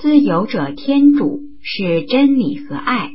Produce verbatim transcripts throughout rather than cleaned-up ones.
自有者天主是真理和爱。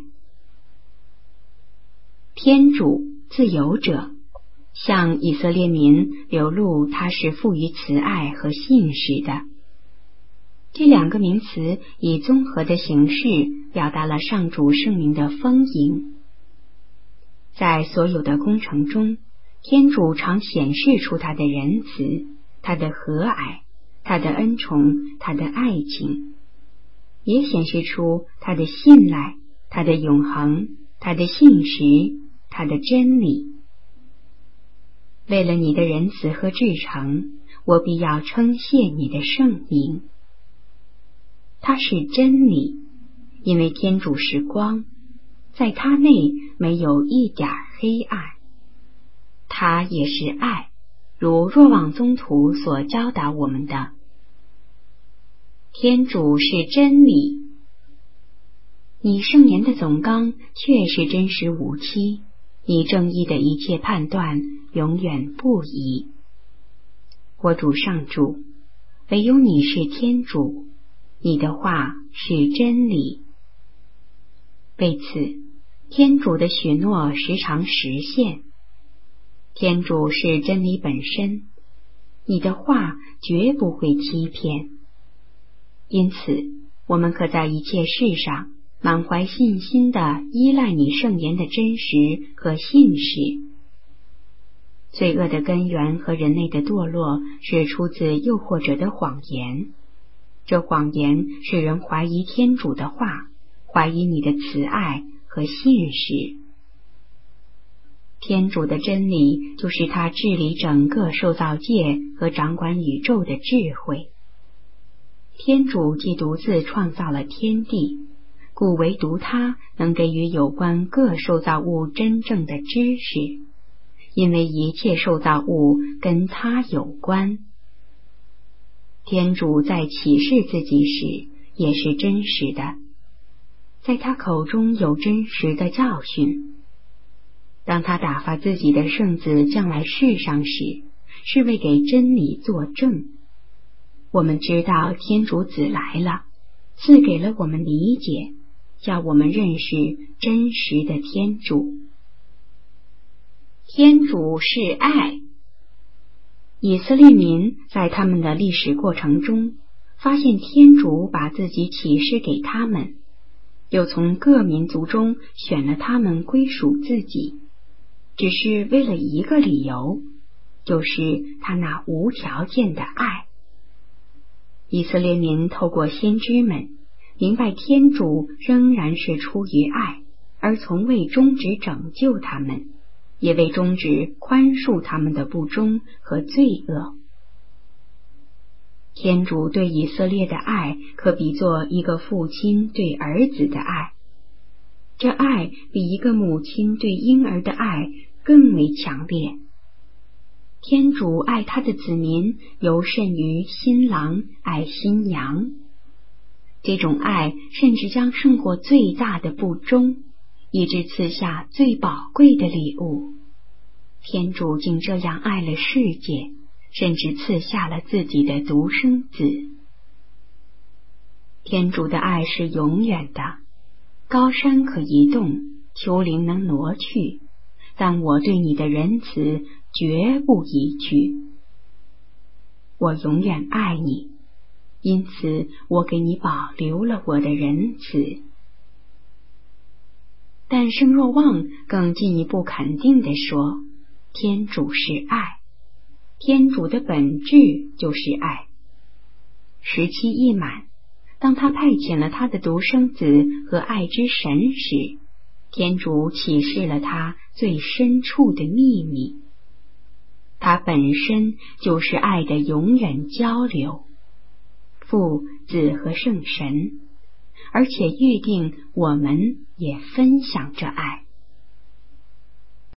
天主自有者向以色列民流露他是富于慈爱和信实的。这两个名词以综合的形式表达了上主圣名的丰盈。在所有的工程中，天主常显示出他的仁慈，他的和蔼，他的恩宠，他的爱情，也显示出他的信赖，他的永恒，他的信实，他的真理。为了你的仁慈和至诚，我必要称谢你的圣名。它是真理，因为天主是光，在他内没有一点黑暗。他也是爱，如若望宗徒所教导我们的。天主是真理。你圣言的总纲确是真实无欺，你正义的一切判断永远不疑。我主上主，唯有你是天主，你的话是真理。为此，天主的许诺时常实现。天主是真理本身，你的话绝不会欺骗。因此，我们可在一切事上满怀信心地依赖你圣言的真实和信实。罪恶的根源和人类的堕落是出自诱惑者的谎言，这谎言使人怀疑天主的话，怀疑你的慈爱和信实。天主的真理就是他治理整个受造界和掌管宇宙的智慧。天主既独自创造了天地，故唯独他能给予有关各受造物真正的知识，因为一切受造物跟他有关。天主在启示自己时也是真实的，在他口中有真实的教训。当他打发自己的圣子降来世上时，是为给真理作证。我们知道天主子来了，赐给了我们理解，叫我们认识真实的天主。天主是爱。以色列民在他们的历史过程中，发现天主把自己启示给他们，又从各民族中选了他们归属自己，只是为了一个理由，就是他那无条件的爱。以色列民透过先知们明白天主仍然是出于爱，而从未终止拯救他们，也未终止宽恕他们的不忠和罪恶。天主对以色列的爱可比作一个父亲对儿子的爱，这爱比一个母亲对婴儿的爱更为强烈。天主爱他的子民尤甚于新郎爱新娘，这种爱甚至将胜过最大的不忠，以致赐下最宝贵的礼物。天主竟这样爱了世界，甚至赐下了自己的独生子。天主的爱是永远的，高山可移动，丘陵能挪去，但我对你的仁慈绝不移去。我永远爱你，因此我给你保留了我的仁慈。但圣若望更进一步肯定地说，天主是爱，天主的本质就是爱。时期一满，当他派遣了他的独生子和爱之神时，天主启示了他最深处的秘密。他本身就是爱的永远交流，父、子和圣神，而且预定我们也分享着爱。